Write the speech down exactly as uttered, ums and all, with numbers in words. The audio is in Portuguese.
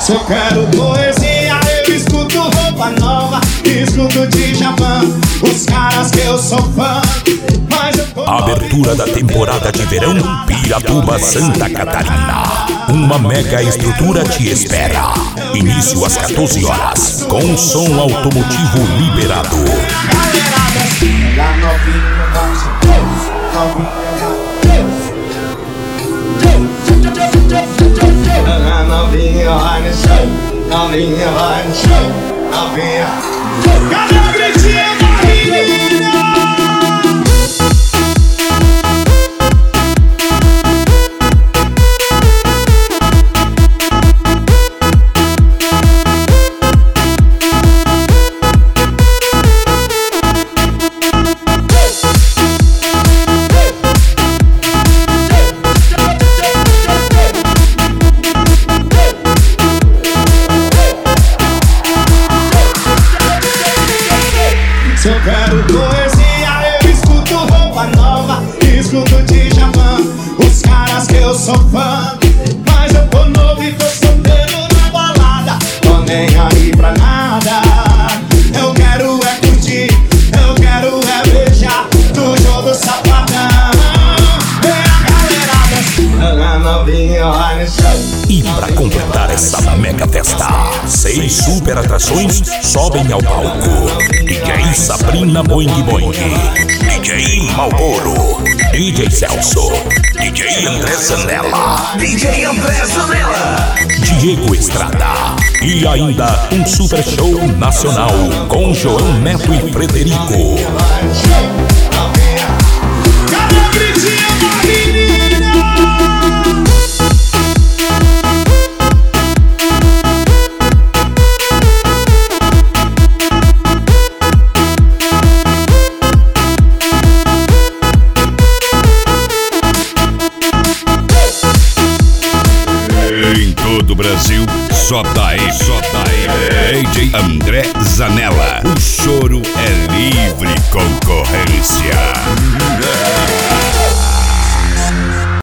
Se eu quero poesia, eu escuto Roupa Nova, escuto Djavan, os caras que eu sou fã. Mas eu tô Abertura da temporada de verão Piratuba, Santa Catarina. Uma mega estrutura te espera. Início às quatorze horas, com som automotivo liberado. Lá novinha, novinha, novinha, vai no show, novinha, vai no show, novinha. Cadê o gritinho da menina? Se eu quero poesia, eu escuto Roupa Nova, escuto Djavan, os caras que eu sou fã. Mas eu tô novo e tô solteiro na balada, tô nem aí pra nada. Eu quero é curtir, eu quero é beijar no jogo safadão. Vem a galera, novinha, vai no show. E pra completar essa mega festa, seis super atrações sobem ao palco. D J Sabrina Boing Boing, D J Malboro, D J Celso, D J André Zanella, D J André Zanella, Diego Estrada. E ainda um super show nacional com João Neto e Frederico. Cadê o gritinho da menina? Em todo o Brasil, só daí, só daí. D J André Zanella. O choro é livre concorrência.